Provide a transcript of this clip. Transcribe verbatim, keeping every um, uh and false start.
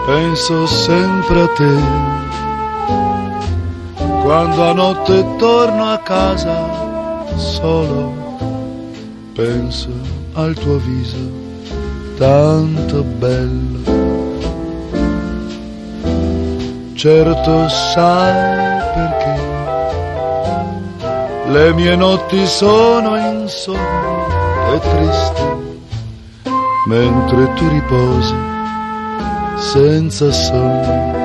penso sempre a te. Quando a notte torno a casa solo, penso al tuo viso tanto bello. Certo sai perché le mie notti sono insonni e tristi, mentre tu riposi senza sonno.